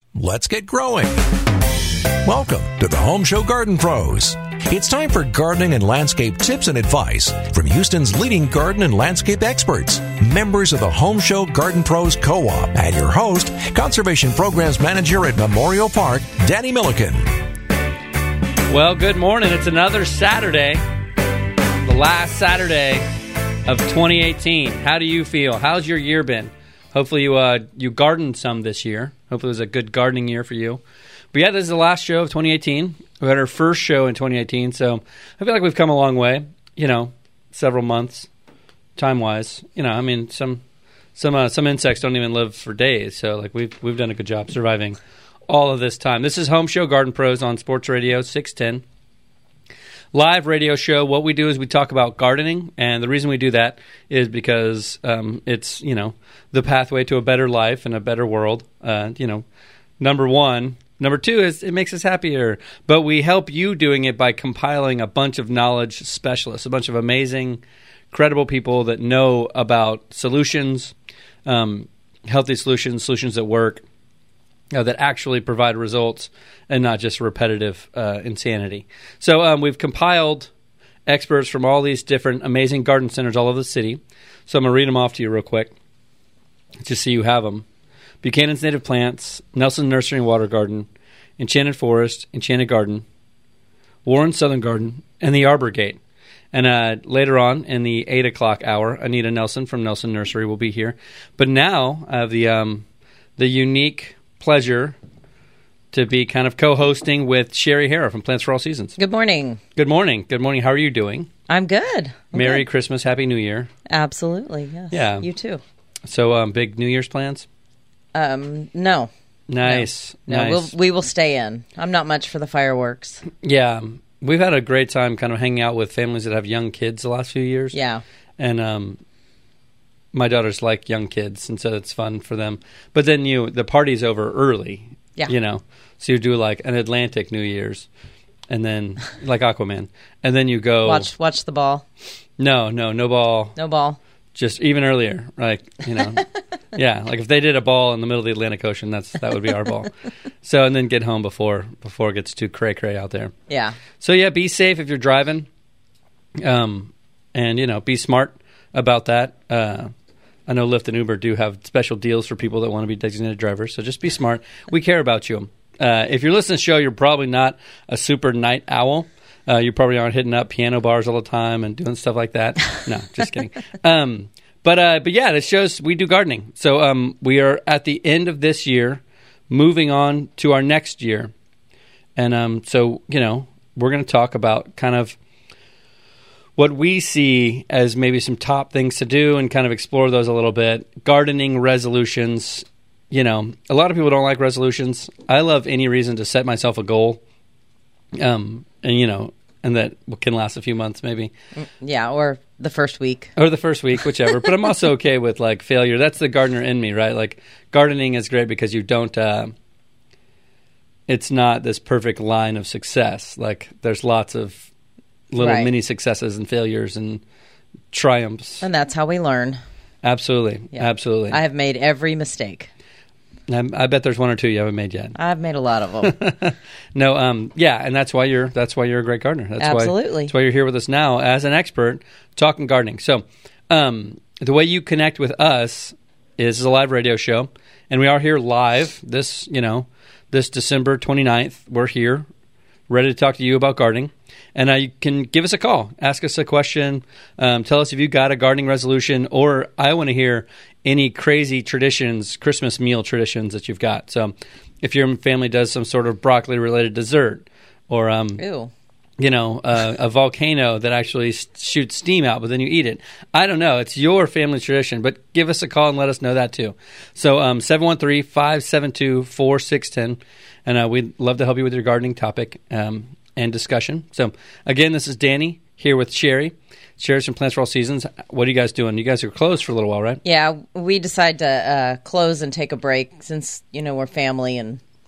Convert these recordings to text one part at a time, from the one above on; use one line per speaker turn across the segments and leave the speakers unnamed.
let's get growing. Welcome to the Home Show Garden Pros. It's time for gardening and landscape tips and advice from Houston's leading garden and landscape experts, members of the Home Show Garden Pros Co-op, and your host, Conservation Programs Manager at Memorial Park, Danny Milliken.
Well, good morning. It's another Saturday, the last Saturday of 2018. How do you feel? How's your year been? Hopefully you gardened some this year. Hopefully it was a good gardening year for you. But yeah, this is the last show of 2018. We had our first show in 2018, so I feel like we've come a long way, several months, time-wise. Some insects don't even live for days, so like we've done a good job surviving all of this time. This is Home Show Garden Pros on Sports Radio 610. Live radio show. What we do is we talk about gardening, and the reason we do that is because it's, the pathway to a better life and a better world, number one. Number two is it makes us happier, but we help you doing it by compiling a bunch of knowledge specialists, a bunch of amazing, credible people that know about solutions, healthy solutions that work, that actually provide results and not just repetitive insanity. So we've compiled experts from all these different amazing garden centers all over the city. So I'm going to read them off to you real quick, just so you have them. Buchanan's Native Plants, Nelson Nursery and Water Garden, Enchanted Forest, Enchanted Garden, Warren Southern Garden, and the Arbor Gate. And later on in the 8 o'clock hour, Anita Nelson from Nelson Nursery will be here. But now I have the unique pleasure to be kind of co-hosting with Sherry Hara from Plants for All Seasons.
Good morning.
Good morning. Good morning. How are you doing?
I'm good.
Merry Christmas. Happy New Year.
Absolutely, yes.
Yeah.
You too.
So big New Year's plans?
No.
Nice.
No,
nice.
we will stay in. I'm not much for the fireworks.
Yeah. We've had a great time kind of hanging out with families that have young kids the last few years.
Yeah.
And my daughters like young kids, and so it's fun for them. But then the party's over early.
Yeah.
So you do like an Atlantic New Year's, and then like Aquaman. And then you go...
Watch the ball.
No ball.
No ball.
Just even earlier, yeah, like if they did a ball in the middle of the Atlantic Ocean, that would be our ball. So, and then get home before it gets too cray-cray out there.
Yeah.
So, yeah, be safe if you're driving, and, be smart about that. I know Lyft and Uber do have special deals for people that want to be designated drivers, so just be smart. We care about you. If you're listening to the show, you're probably not a super night owl. You probably aren't hitting up piano bars all the time and doing stuff like that. No, just kidding. But yeah, this shows we do gardening. So we are at the end of this year, moving on to our next year. And so, we're going to talk about kind of what we see as maybe some top things to do and kind of explore those a little bit. Gardening resolutions. A lot of people don't like resolutions. I love any reason to set myself a goal. And that can last a few months maybe.
Yeah, or the first week.
Or the first week, whichever. But I'm also okay with, like, failure. That's the gardener in me, right? Like, gardening is great because you don't it's not this perfect line of success. Like, there's lots of little mini successes and failures and triumphs.
And that's how we learn.
Absolutely.
Yeah.
Absolutely.
I have made every mistake.
I bet there's one or two you haven't made yet.
I've made a lot of them.
No, yeah, and that's why you're a great gardener.
Absolutely.
That's why you're here with us now as an expert talking gardening. So, the way you connect with us is a live radio show, and we are here live this December 29th. We're here, ready to talk to you about gardening. And you can give us a call, ask us a question, tell us if you got a gardening resolution, or I want to hear any crazy traditions, Christmas meal traditions that you've got. So if your family does some sort of broccoli-related dessert, or a volcano that actually shoots steam out, but then you eat it. I don't know. It's your family tradition, but give us a call and let us know that too. So 713-572-4610, and we'd love to help you with your gardening topic and discussion. So again, this is Danny here with Sherry. Sherry's from Plants for All Seasons. What are you guys doing? You guys are closed for a little while, right?
Yeah, we decided to close and take a break since, we're family and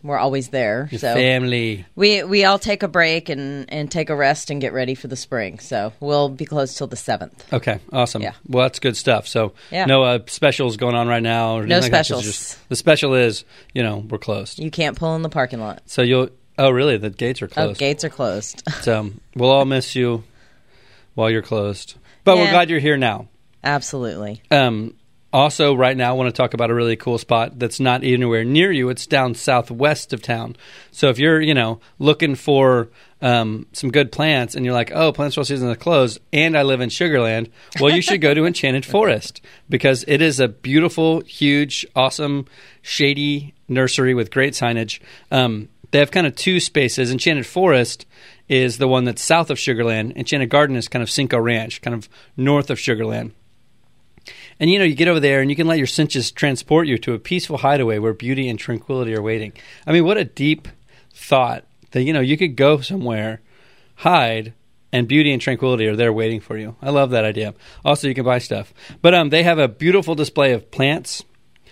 we're always there.
Your
so
family.
we all take a break and take a rest and get ready for the spring. So we'll be closed till the 7th.
Okay, awesome.
Yeah.
Well, that's good stuff. So no specials going on right now? Or
No
anything like that?
specials.
Just, the special is, we're closed.
You can't pull in the parking lot.
So you'll... Oh, really? The gates are
Oh,
closed.
gates are closed.
So we'll all miss you while you're closed. But we're glad you're here now.
Absolutely.
Also, right now, I want to talk about a really cool spot that's not anywhere near you. It's down southwest of town. So if you're, looking for some good plants and you're like, oh, plant store season is closed and I live in Sugar Land, well, you should go to Enchanted Forest because it is a beautiful, huge, awesome, shady nursery with great signage. They have kind of two spaces. Enchanted Forest is the one that's south of Sugar Land. Enchanted Garden is kind of Cinco Ranch, kind of north of Sugar Land. And, you get over there and you can let your senses transport you to a peaceful hideaway where beauty and tranquility are waiting. I mean, what a deep thought that, you could go somewhere, hide, and beauty and tranquility are there waiting for you. I love that idea. Also, you can buy stuff. But they have a beautiful display of plants,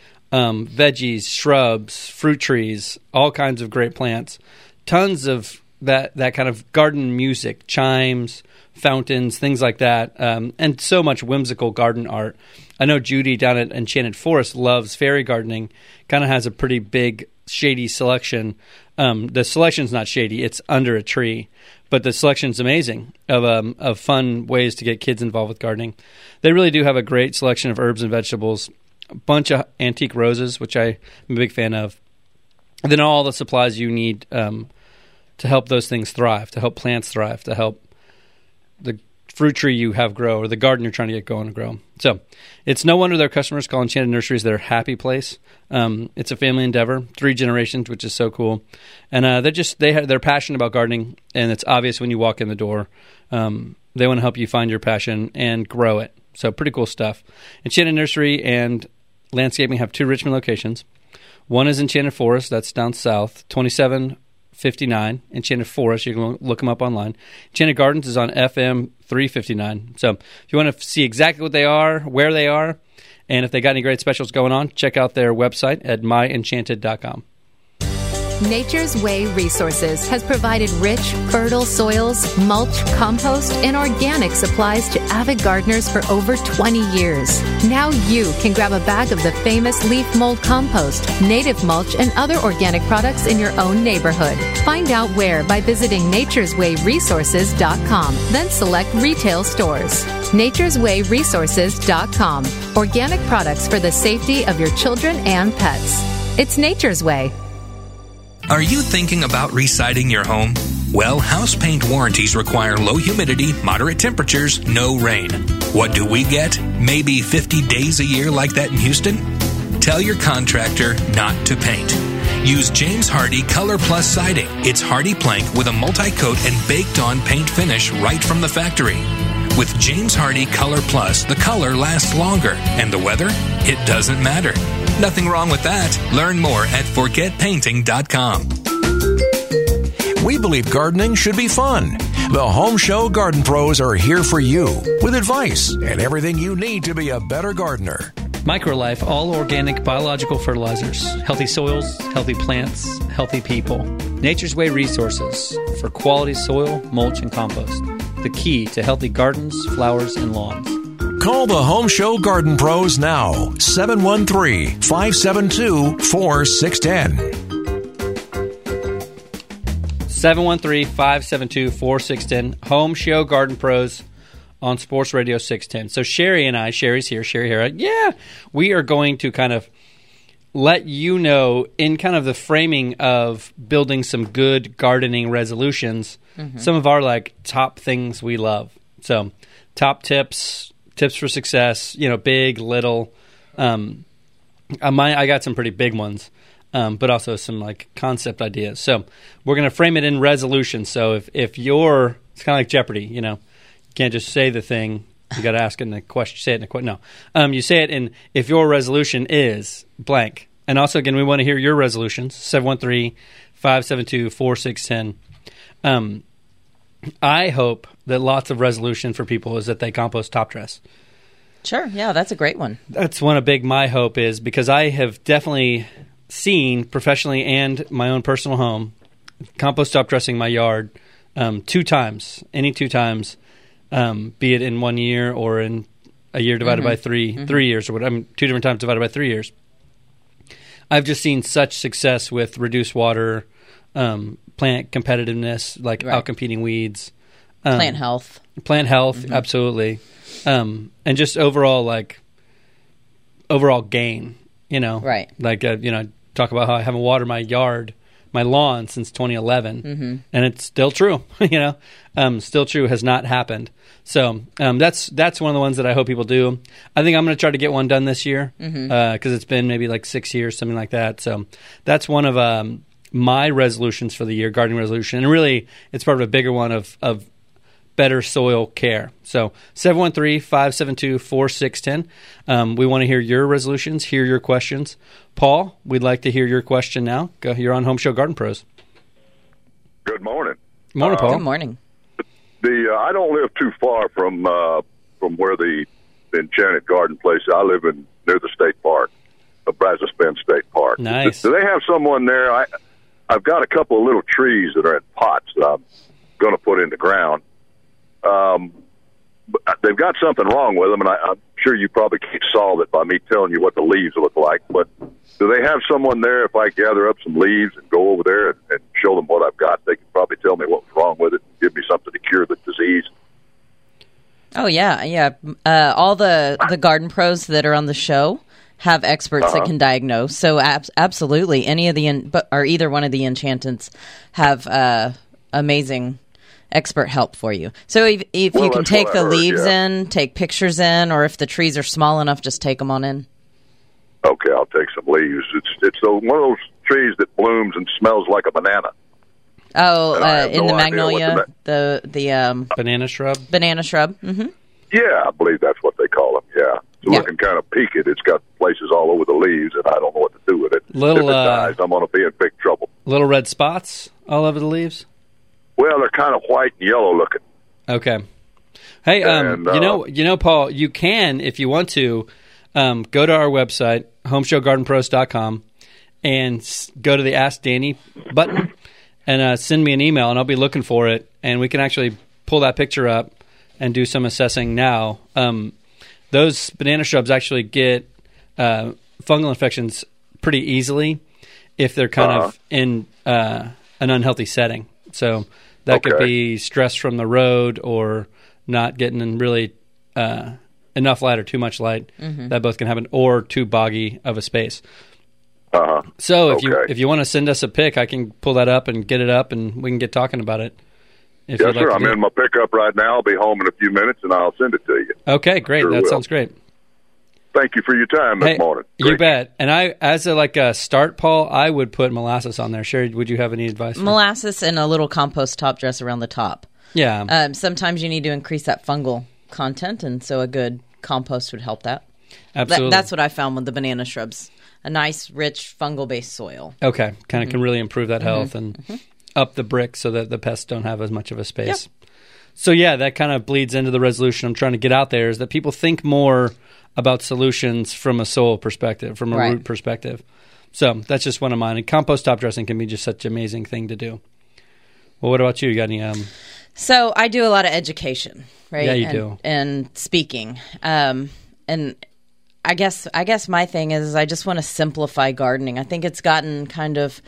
veggies, shrubs, fruit trees, all kinds of great plants. Tons of that kind of garden music, chimes, fountains, things like that, and so much whimsical garden art. I know Judy down at Enchanted Forest loves fairy gardening, kind of has a pretty big, shady selection. The selection's not shady, it's under a tree, but the selection's amazing of fun ways to get kids involved with gardening. They really do have a great selection of herbs and vegetables, a bunch of antique roses, which I'm a big fan of, and then all the supplies you need to help those things thrive, to help plants thrive, to help the fruit tree you have grow or the garden you're trying to get going to grow. So it's no wonder their customers call Enchanted Nurseries their happy place. It's a family endeavor, 3 generations, which is so cool. And they're passionate about gardening, and it's obvious when you walk in the door. They want to help you find your passion and grow it. So pretty cool stuff. Enchanted Nursery and Landscaping have 2 Richmond locations. One is Enchanted Forest, that's down south, 2759 Enchanted Forest. You can look them up online. Enchanted Gardens is on FM 359. So if you want to see exactly what they are, where they are, and if they got any great specials going on, check out their website at myenchanted.com.
Nature's Way Resources has provided rich, fertile soils, mulch, compost, and organic supplies to avid gardeners for over 20 years. Now you can grab a bag of the famous leaf mold compost, native mulch, and other organic products in your own neighborhood. Find out where by visiting natureswayresources.com, then select retail stores. natureswayresources.com. Organic products for the safety of your children and pets. It's Nature's Way.
Are you thinking about residing your home? Well, house paint warranties require low humidity, moderate temperatures, no rain. What do we get? Maybe 50 days a year like that in Houston? Tell your contractor not to paint. Use James Hardie Color Plus siding. It's Hardie plank with a multi-coat and baked-on paint finish right from the factory. With James Hardie Color Plus, the color lasts longer, and the weather? It doesn't matter. Nothing wrong with that. Learn more at forgetpainting.com.
We believe gardening should be fun. The Home Show Garden Pros are here for you with advice and everything you need to be a better gardener.
MicroLife, all organic biological fertilizers, healthy soils, healthy plants, healthy people. Nature's Way Resources for quality soil, mulch, and compost. The key to healthy gardens, flowers, and lawns.
Call the Home Show Garden Pros now, 713-572-4610.
713-572-4610. Home Show Garden Pros on Sports Radio 610. So Sherry's here, Sherry Hera. Yeah, we are going to kind of let you know in kind of the framing of building some good gardening resolutions, some of our top things we love. So top tips for success, big, little. I got some pretty big ones, but also some concept ideas. So we're going to frame it in resolution. So if you're, it's kind of like Jeopardy, you can't just say the thing. You got to ask it in a question. Say it in a question. No, you say it in if your resolution is blank. And also, again, we want to hear your resolutions. 713-572-4610. I hope that lots of resolution for people is that they compost top dress.
Sure. Yeah, that's a great one.
That's one of my hope is because I have definitely seen professionally and my own personal home compost top dressing my yard 2 times, any 2 times, be it in 1 year or in a year divided by 3 years, or what. 2 different times divided by 3 years. I've just seen such success with reduced water, plant competitiveness, like outcompeting weeds,
plant health,
absolutely, and just overall gain.
Right?
Like talk about how I haven't watered my lawn since 2011, and it's still true. Still true, has not happened. So that's one of the ones that I hope people do. I think I'm going to try to get one done this year because it's been maybe like 6 years, something like that. So that's one of my resolutions for the year, gardening resolution, and really it's part of a bigger one of better soil care. So 713-572-4610. We want to hear your resolutions, hear your questions. Paul, we'd like to hear your question now. You're on Home Show Garden Pros.
Good morning.
Morning, Paul.
Good morning.
I don't live too far from where the Enchanted Garden place. I live near the state park, Brazos Bend State Park.
Nice.
Do they have someone there? I've got a couple of little trees that are in pots that I'm going to put in the ground. But they've got something wrong with them, and I'm sure you probably can't solve it by me telling you what the leaves look like. But do they have someone there? If I gather up some leaves and go over there and show them what I've got, they can probably tell me what's wrong with it and give me something to cure the disease.
Oh yeah. All the garden pros that are on the show have experts that can diagnose. So absolutely, any of or either one of the enchantants have amazing expert help for you. So if you can take the leaves in, take pictures in, or if the trees are small enough, just take them on in.
Okay, I'll take some leaves. It's one of those trees that blooms and smells like a banana.
Oh, in the magnolia, the
banana shrub.
Banana shrub. Mm-hmm.
Yeah, I believe that's what they call them. Yeah, it's looking kind of peaked. It's got places all over the leaves, and I don't know what to do with it. If it dies, I'm going to be in big trouble.
Little red spots all over the leaves.
Well, they're kind of white and yellow looking.
Okay. Hey, Paul, you can, if you want to, go to our website, homeshowgardenpros.com, and go to the Ask Danny button and send me an email, and I'll be looking for it, and we can actually pull that picture up and do some assessing now. Those banana shrubs actually get fungal infections pretty easily if they're kind of in an unhealthy setting. So that could be stress from the road or not getting in really enough light or too much light. That both can happen, or too boggy of a space. So if you want to send us a pic, I can pull that up and get it up, and we can get talking about it.
Yes, sir. I'm in my pickup right now. I'll be home in a few minutes, and I'll send it to you.
Okay, great. That sounds great.
Thank you for your time this morning.
You bet. And I, as a start, Paul, I would put molasses on there. Sherry, would you have any advice?
Molasses and a little compost top dress around the top.
Yeah.
Sometimes you need to increase that fungal content, and so a good compost would help that.
Absolutely.
That's what I found with the banana shrubs. A nice, rich, fungal-based soil.
Okay. Kind of can really improve that health and up the brick so that the pests don't have as much of a space. Yep. So, that kind of bleeds into the resolution I'm trying to get out there, is that people think more about solutions from a soil perspective, from a root perspective. So that's just one of mine. And compost top dressing can be just such an amazing thing to do. Well, what about you? You got any?
So I do a lot of education, right?
Yeah, you do.
And speaking. And I guess my thing is I just want to simplify gardening. I think it's gotten kind of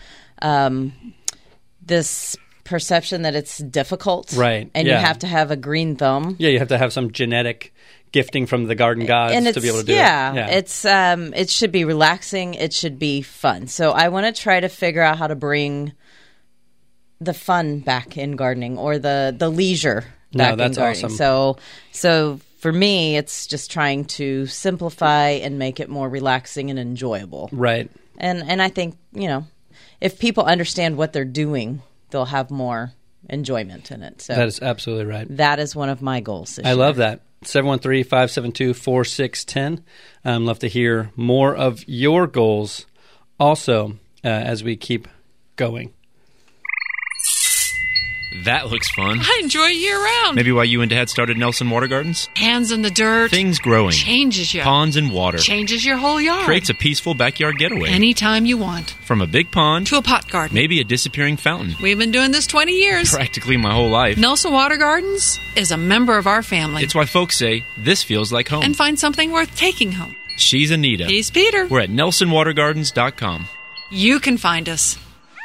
this perception that it's difficult.
Right.
And you have to have a green thumb.
Yeah, you have to have some genetic gifting from the garden gods to be able to do it.
Yeah, it should be relaxing. It should be fun. So I want to try to figure out how to bring the fun back in gardening, or the leisure back in gardening.
Awesome.
So for me, it's just trying to simplify and make it more relaxing and enjoyable.
Right.
And I think, if people understand what they're doing, they'll have more enjoyment in it. So
that is absolutely right.
That is one of my goals this year.
Love that. 713-572-4610. Love to hear more of your goals also as we keep going.
That looks fun.
I enjoy it year-round.
Maybe why you and Dad started Nelson Water Gardens?
Hands in the dirt.
Things growing.
Changes you.
Ponds and water.
Changes your whole yard.
Creates a peaceful backyard getaway.
Anytime you want.
From a big pond
to a pot garden.
Maybe a disappearing fountain.
We've been doing this 20 years.
Practically my whole life.
Nelson Water Gardens is a member of our family.
It's why folks say, this feels like home.
And find something worth taking home.
She's Anita.
He's Peter.
We're at NelsonWaterGardens.com.
You can find us.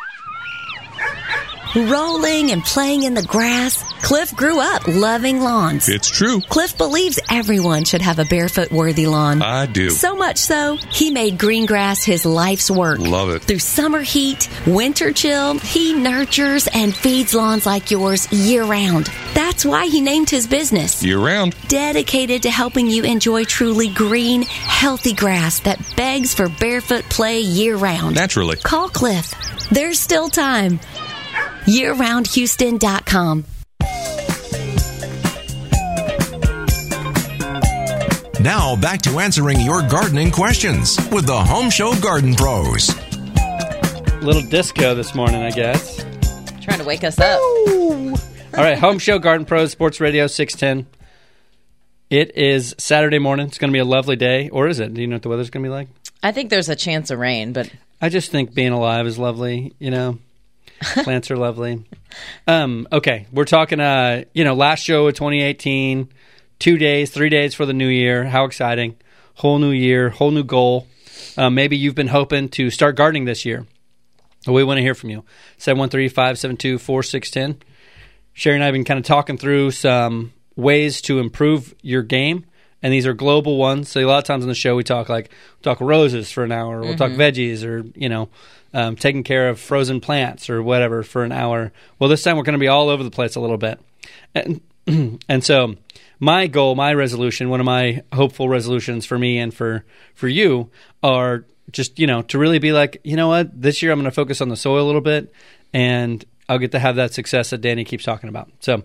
Rolling and playing in the grass, Cliff grew up loving lawns.
It's true.
Cliff believes everyone should have a barefoot-worthy lawn.
I do.
So much so, he made green grass his life's work.
Love it.
Through summer heat, winter chill, he nurtures and feeds lawns like yours year-round. That's why he named his business
Year-round.
Dedicated to helping you enjoy truly green, healthy grass that begs for barefoot play year-round.
Naturally.
Call Cliff. There's still time. YearRoundHouston.com.
Now back to answering your gardening questions with the Home Show Garden Pros.
Little disco this morning, I guess.
Trying to wake us up.
All right, Home Show Garden Pros, Sports Radio 610. It is Saturday morning. It's going to be a lovely day. Or is it? Do you know what the weather's going to be like?
I think there's a chance of rain, but
I just think being alive is lovely, you know. Plants are lovely. Okay, we're talking, last show of 2018, 3 days for the new year. How exciting. Whole new year, whole new goal. Maybe you've been hoping to start gardening this year. We want to hear from you. 713-572-4610. Sherry and I have been kind of talking through some ways to improve your game, and these are global ones. So a lot of times on the show we talk roses for an hour, we'll talk veggies, or taking care of frozen plants or whatever for an hour. Well, this time we're going to be all over the place a little bit, and so my goal, my resolution, one of my hopeful resolutions for me and for you are just to really be like, you know what, this year I'm going to focus on the soil a little bit, and I'll get to have that success that Danny keeps talking about. So.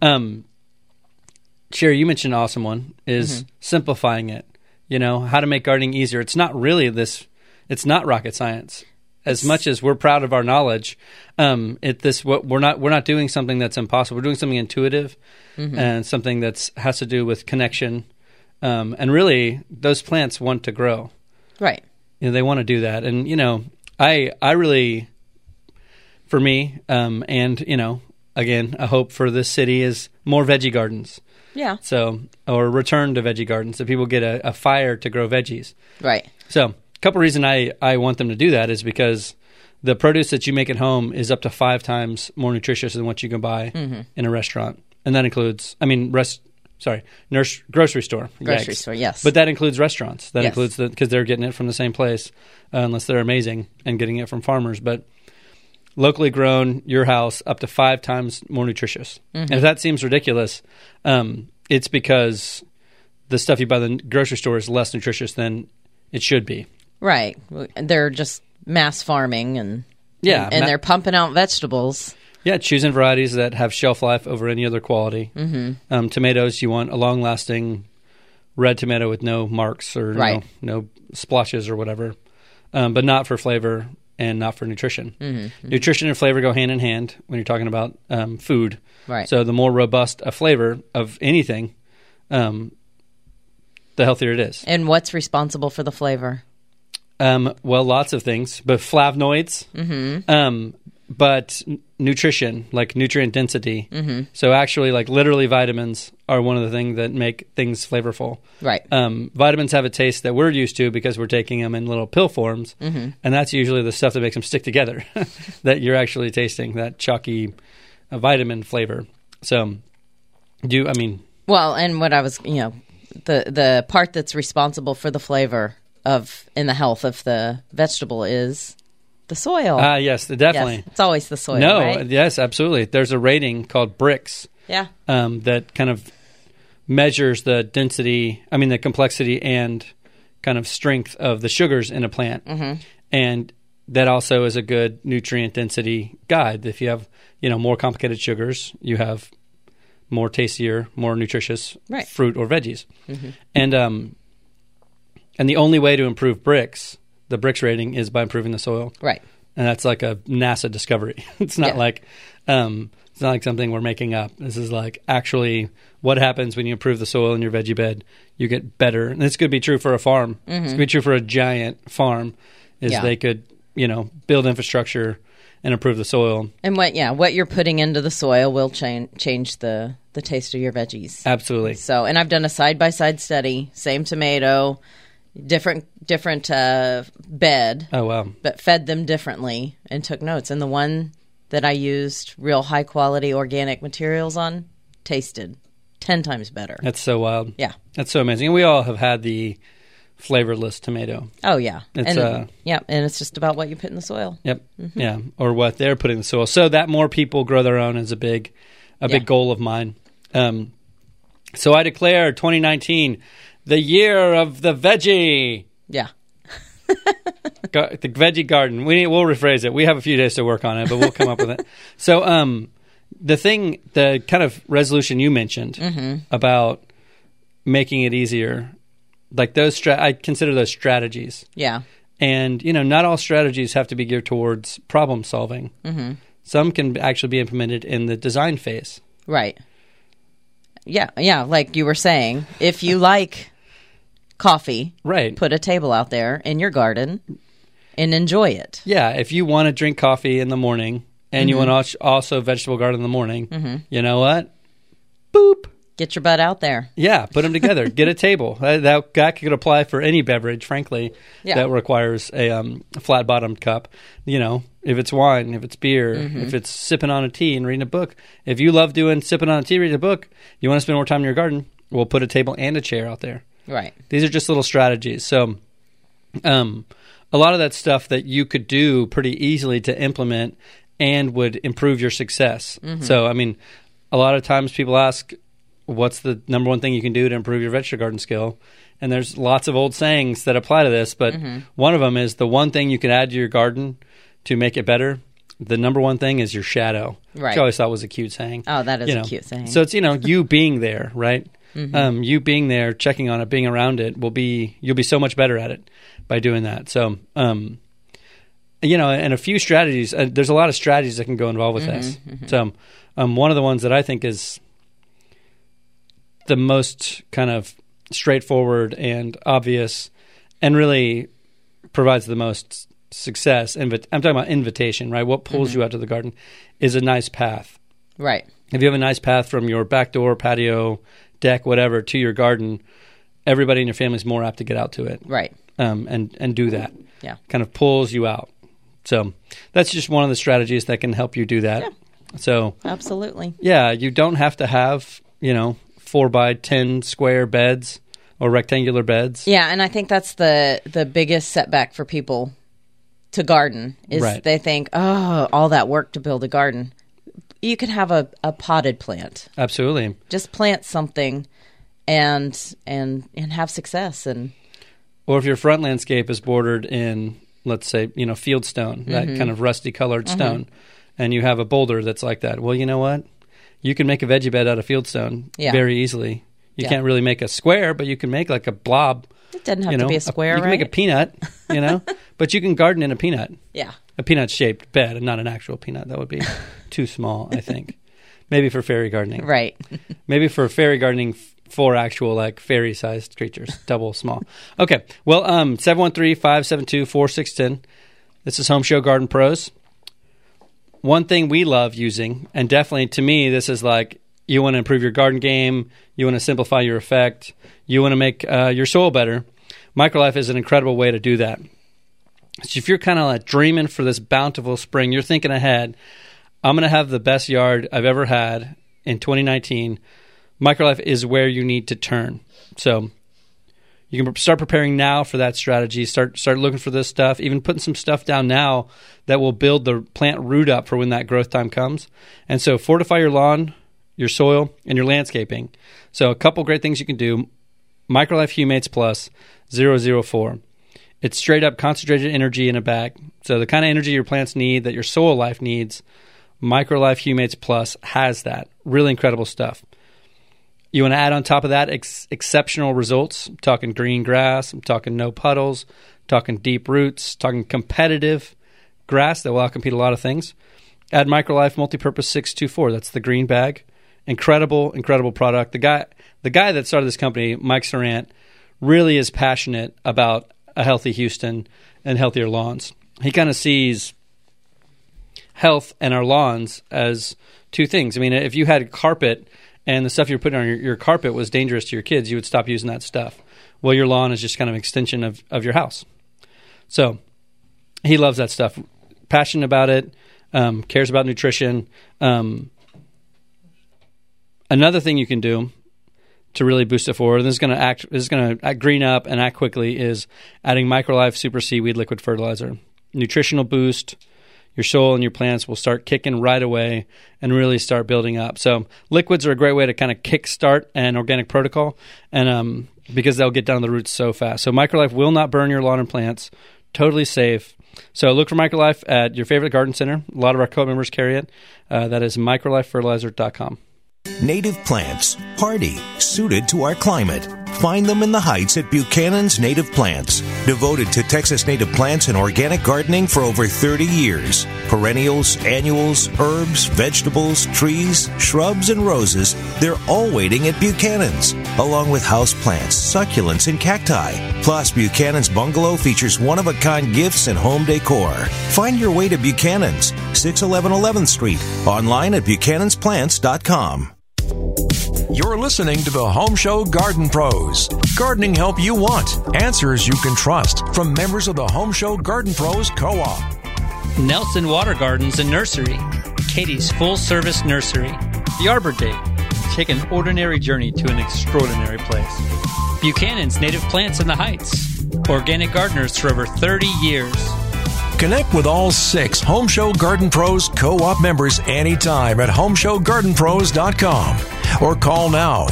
Sherry, you mentioned an awesome one, is simplifying it, how to make gardening easier. It's not really it's not rocket science. As much as we're proud of our knowledge, we're not doing something that's impossible. We're doing something intuitive and something that has to do with connection. And really, those plants want to grow.
Right.
They want to do that. And, I really, for me, and, again, a hope for this city is more veggie gardens.
Yeah.
So, or return to veggie gardens, so people get a fire to grow veggies.
Right.
So, a couple reasons I want them to do that is because the produce that you make at home is up to 5 times more nutritious than what you can buy in a restaurant. And that includes, grocery store.
Grocery store, yes.
But that includes restaurants. That includes because they're getting it from the same place, unless they're amazing and getting it from farmers. But locally grown, your house, up to 5 times more nutritious. And if that seems ridiculous, it's because the stuff you buy in the grocery store is less nutritious than it should be.
Right. They're just mass farming, and they're pumping out vegetables.
Yeah, choosing varieties that have shelf life over any other quality. Tomatoes, you want a long-lasting red tomato with no marks or no splotches or whatever, but not for flavor and not for nutrition. Nutrition and flavor go hand in hand when you're talking about food.
Right.
So the more robust a flavor of anything, the healthier it is.
And what's responsible for the flavor?
Well, lots of things, but flavonoids, but nutrition, like nutrient density. So actually, like literally vitamins are one of the things that make things flavorful.
Right.
Vitamins have a taste that we're used to because we're taking them in little pill forms, and that's usually the stuff that makes them stick together that you're actually tasting, that chalky vitamin flavor. So,
Well, and what I was, the part that's responsible for the flavor in the health of the vegetable is the soil.
Yes, definitely.
Yes, it's always the soil, right?
Yes, absolutely. There's a rating called Brix.
Yeah.
That kind of measures the density, the complexity and kind of strength of the sugars in a plant. And that also is a good nutrient density guide. If you have, more complicated sugars, you have more tastier, more nutritious fruit or veggies. And the only way to improve Brix, the Brix rating, is by improving the soil.
Right.
and that's like a NASA discovery. It's not like it's not like something we're making up. This is like actually what happens when you improve the soil in your veggie bed. You get better, and this could be true for a farm. This could be true for a giant farm. They could build infrastructure and improve the soil.
And what you're putting into the soil will change the taste of your veggies.
Absolutely.
So, and I've done a side-by-side study, same tomato, different bed.
Oh, wow.
But fed them differently and took notes. And the one that I used real high-quality organic materials on tasted 10 times better.
That's so wild.
Yeah.
That's so amazing. And we all have had the flavorless tomato.
Oh, yeah.
It's,
and it's just about what you put in the soil.
Yep. Yeah. Or what they're putting in the soil. So that more people grow their own is a big goal of mine. So I declare 2019 the year of the veggie.
Yeah.
The veggie garden. We'll rephrase it. We have a few days to work on it, but we'll come up with it. So the kind of resolution you mentioned about making it easier, like those, I consider those strategies.
Yeah.
And, not all strategies have to be geared towards problem solving. Some can actually be implemented in the design phase.
Right. Yeah, like you were saying, if you like coffee,
right,
put a table out there in your garden and enjoy it.
Yeah, if you want to drink coffee in the morning and you want to also vegetable garden in the morning, you know what? Boop.
Get your butt out there.
Yeah, put them together. Get a table. That could apply for any beverage, frankly, that requires a flat-bottomed cup. If it's wine, if it's beer, if it's sipping on a tea and reading a book. If you love doing sipping on a tea, reading a book, you want to spend more time in your garden, we'll put a table and a chair out there.
Right.
These are just little strategies. So a lot of that stuff that you could do pretty easily to implement and would improve your success. So, a lot of times people ask, what's the number one thing you can do to improve your vegetable garden skill? And there's lots of old sayings that apply to this, but one of them is the one thing you can add to your garden to make it better. The number one thing is your shadow, which I always thought was a cute saying.
Oh, that is a cute saying.
So it's, you being there, right? You being there, checking on it, being around it, you'll be so much better at it by doing that. So, and a few strategies, there's a lot of strategies that can go involved with this. So one of the ones that I think is the most kind of straightforward and obvious and really provides the most success, I'm talking about invitation, right? What pulls you out to the garden is a nice path.
Right.
If you have a nice path from your back door, patio, deck, whatever, to your garden, everybody in your family is more apt to get out to it.
Right.
And do that.
Yeah.
Kind of pulls you out. So that's just one of the strategies that can help you do that.
Yeah.
So
absolutely.
Yeah, you don't have to have, 4x10 square beds or rectangular beds.
Yeah, and I think that's the biggest setback for people to garden is they think, oh, all that work to build a garden. You could have a potted plant.
Absolutely.
Just plant something and have success.
Or if your front landscape is bordered in, let's say, field stone, that kind of rusty colored stone, and you have a boulder that's like that, well, you know what? You can make a veggie bed out of fieldstone very easily. You can't really make a square, but you can make like a blob.
It doesn't have to be a square,
You can make a peanut, but you can garden in a peanut.
Yeah.
A peanut-shaped bed and not an actual peanut. That would be too small, I think. Maybe for fairy gardening.
Right.
Maybe for fairy gardening for actual like fairy-sized creatures, double small. Okay. Well, 713-572-4610. This is Home Show Garden Pros. One thing we love using, and definitely to me, this is like you want to improve your garden game, you want to simplify your effect, you want to make your soil better. Microlife is an incredible way to do that. So if you're kind of like dreaming for this bountiful spring, you're thinking ahead, I'm going to have the best yard I've ever had in 2019. Microlife is where you need to turn. So you can start preparing now for that strategy. Start looking for this stuff, even putting some stuff down now that will build the plant root up for when that growth time comes. And so fortify your lawn, your soil, and your landscaping. So a couple great things you can do. Microlife Humates Plus 004. It's straight up concentrated energy in a bag. So the kind of energy your plants need, that your soil life needs, Microlife Humates Plus has that. Really incredible stuff. You want to add on top of that exceptional results. I'm talking green grass. I'm talking no puddles. I'm talking deep roots. I'm talking competitive grass that will outcompete a lot of things, add MicroLife Multipurpose 624. That's the green bag. Incredible product. The guy that started this company, Mike Sarant, really is passionate about a healthy Houston and healthier lawns. He kind of sees health and our lawns as two things. I mean, if you had carpet and the stuff you're putting on your carpet was dangerous to your kids, you would stop using that stuff. Well, your lawn is just kind of an extension of your house. So he loves that stuff, passionate about it, cares about nutrition. Another thing you can do to really boost it forward, this is going to green up and act quickly, is adding MicroLife Super Seaweed Liquid Fertilizer. Nutritional boost. Your soil and your plants will start kicking right away and really start building up. So liquids are a great way to kind of kickstart an organic protocol, and because they'll get down to the roots so fast. So MicroLife will not burn your lawn and plants. Totally safe. So look for MicroLife at your favorite garden center. A lot of our co-members carry it. That is microlifefertilizer.com.
Native plants, hardy, suited to our climate. Find them in the Heights at Buchanan's Native Plants. Devoted to Texas native plants and organic gardening for over 30 years. Perennials, annuals, herbs, vegetables, trees, shrubs, and roses, they're all waiting at Buchanan's, along with houseplants, succulents, and cacti. Plus, Buchanan's Bungalow features one-of-a-kind gifts and home decor. Find your way to Buchanan's, 611 11th Street, online at buchanan'splants.com.
You're listening to the Home Show Garden Pros. Gardening help you want. Answers you can trust. From members of the Home Show Garden Pros Co-op.
Nelson Water Gardens and Nursery. Katie's full-service nursery. The Arbor Date. Take an ordinary journey to an extraordinary place. Buchanan's Native Plants in the Heights. Organic gardeners for over 30 years.
Connect with all 6 Home Show Garden Pros Co-op members anytime at homeshowgardenpros.com or call now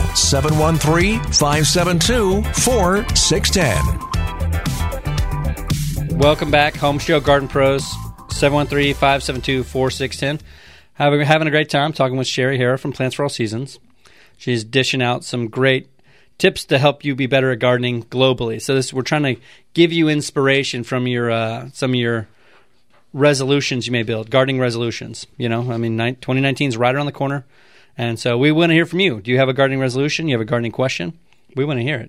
713-572-4610.
Welcome back, Home Show Garden Pros, 713-572-4610. Having a great time talking with Sherry Hara from Plants for All Seasons. She's dishing out some great tips to help you be better at gardening globally. So we're trying to give you inspiration from your some of your resolutions you may build, gardening resolutions. 2019 is right around the corner, and so we want to hear from you. Do you have a gardening resolution? You have a gardening question? We want to hear it.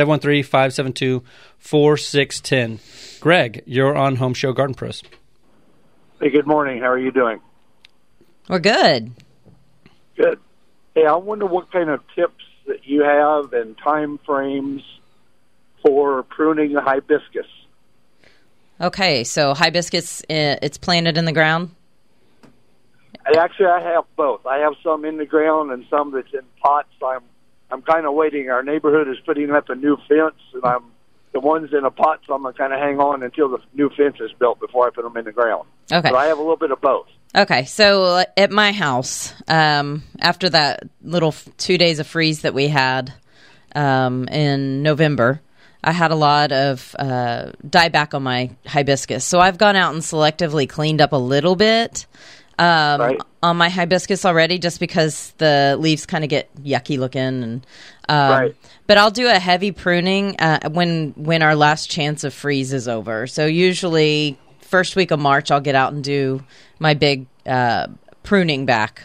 713-572-4610. Greg, you're on Home Show Garden Pros.
Hey, good morning. How are you doing?
We're good.
Good. Hey, I wonder what kind of tips that you have and time frames for pruning the hibiscus.
Okay, so hibiscus, it's planted in the ground?
Actually, I have both. I have some in the ground and some that's in pots. I'm kind of waiting. Our neighborhood is putting up a new fence, and the ones in a pot, so I'm going to kind of hang on until the new fence is built before I put them in the ground.
Okay.
So I have a little bit of both.
Okay, so at my house, after that little 2 days of freeze that we had in November, I had a lot of dieback on my hibiscus. So I've gone out and selectively cleaned up a little bit on my hibiscus already, just because the leaves kind of get yucky looking. And but I'll do a heavy pruning when our last chance of freeze is over. So usually first week of March, I'll get out and do my big cutting back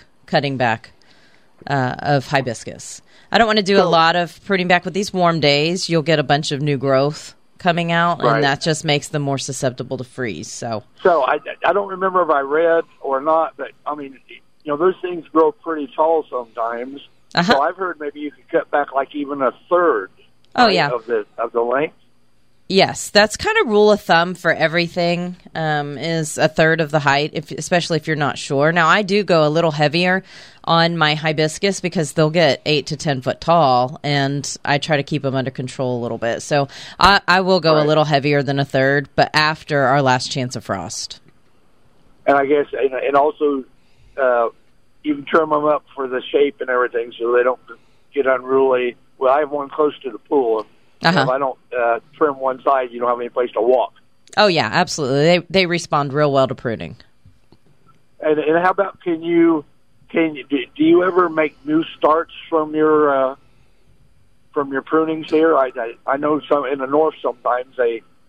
of hibiscus. I don't want to do a lot of pruning back with these warm days. You'll get a bunch of new growth coming out, and that just makes them more susceptible to freeze. So
I don't remember if I read or not, but I mean, those things grow pretty tall sometimes. So I've heard maybe you could cut back like even a third. Of the length.
Yes, that's kind of rule of thumb for everything, is a third of the height, especially if you're not sure. Now, I do go a little heavier on my hibiscus because they'll get 8 to 10 foot tall, and I try to keep them under control a little bit. So I will go a little heavier than a third, but after our last chance of frost.
And I guess, and also you can trim them up for the shape and everything so they don't get unruly. Well, I have one close to the pool. If I don't trim one side, you don't have any place to walk.
Oh, yeah, absolutely. They respond real well to pruning.
And how about do you ever make new starts from your prunings here? I know some in the north sometimes they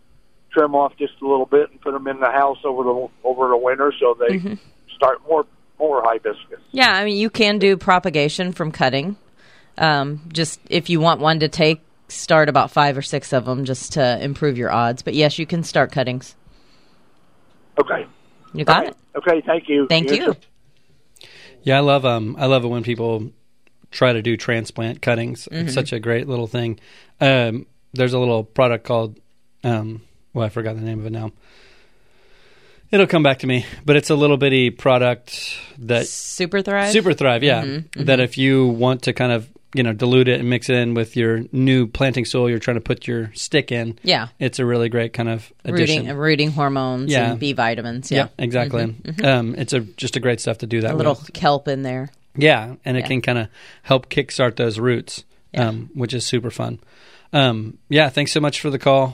trim off just a little bit and put them in the house over the winter so they start more hibiscus.
Yeah, I mean, you can do propagation from cutting. Just if you want one to take, start about 5 or 6 of them just to improve your odds. But yes, you can start cuttings.
Okay.
You got it.
Okay, thank you.
Thank you.
Yeah, I love it when people try to do transplant cuttings. It's such a great little thing. There's a little product called, I forgot the name of it now. It'll come back to me, but it's a little bitty product that
Super Thrive,
yeah. That if you want to kind of dilute it and mix it in with your new planting soil you're trying to put your stick in, it's a really great kind of addition.
Rooting hormones and B vitamins. Yeah,
exactly. It's just a great stuff to do that.
A little kelp in there.
Yeah, and it can kind of help kickstart those roots, which is super fun. Thanks so much for the call.